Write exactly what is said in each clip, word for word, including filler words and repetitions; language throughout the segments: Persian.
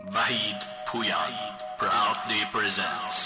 Vahid Puyan proudly presents.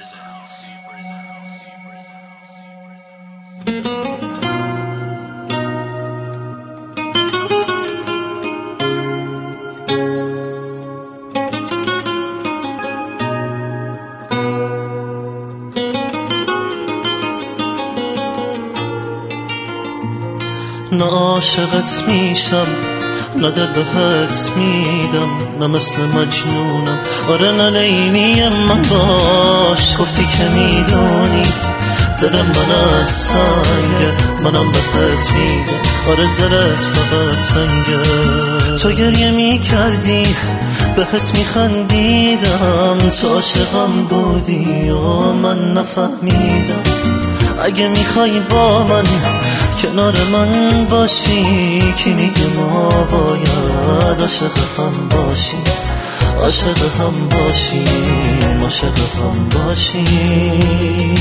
نه عاشقت میشم نه دل بهت میدم، نه مثل مجنونم، آره نه لیلیم من باش. گفتی که میدونی دل من از سنگه، منم بهت میدم، آره دلت فقط تنگه. تو گریه میکردی بهت میخندیدم، تو عاشقم بودی و من نفهمیدم. اگه میخوای با من کنار من باشی، کی میگه ما باید عاشق هم باشیم، عاشق هم باشیم، عاشق هم باشیم.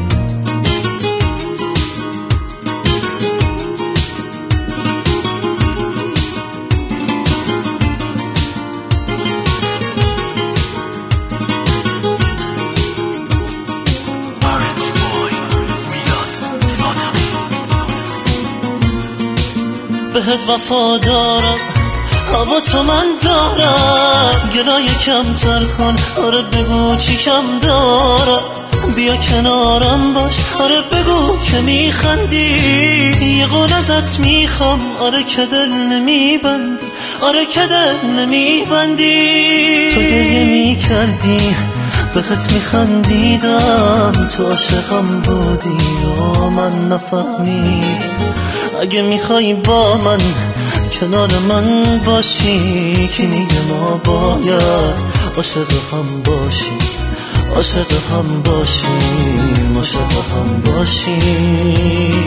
بهت وفا دارم، هوا تو من دارم، گلای کمتر کن، آره بگو چی کم دارم. بیا کنارم باش، آره بگو که میخندی، یه قول ازت میخوام، آره که دل نمیبندی، آره که دل نمیبندی. تو گریه میکردی بهت میخندیدم، تو عاشقم بودی و من نفهمیدم. اگه میخوای با من کنار من باشی، کی میگه ما باید عاشق هم باشیم، عاشق هم باشیم، عاشق هم باشیم.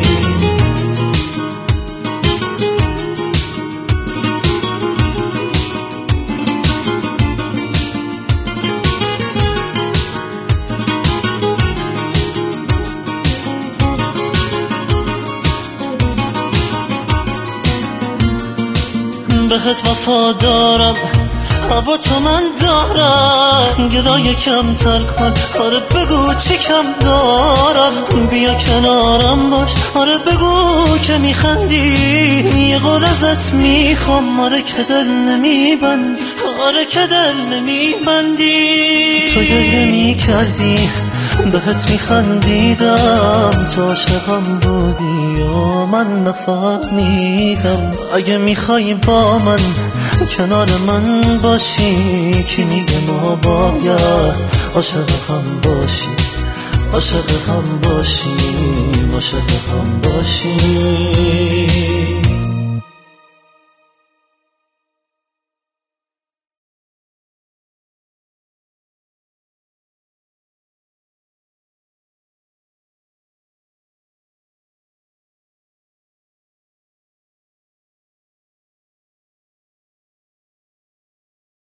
بهت وفا دارم، هوا تو من دارم، گلای کمتر کن، آره بگو چی کم دارم. بیا کنارم باش، آره بگو که میخندی، یه قول ازت میخوام، آره که دل نمیبندی، آره که دل نمیبندی. تو گریه میکردی بهت میخندیدم، تو عاشقم بودی و من نفهمیدم. اگه میخوای با من کنار من باشی، کی میگه ما باید عاشق هم باشیم، عاشق هم باشیم، عاشق هم باشیم.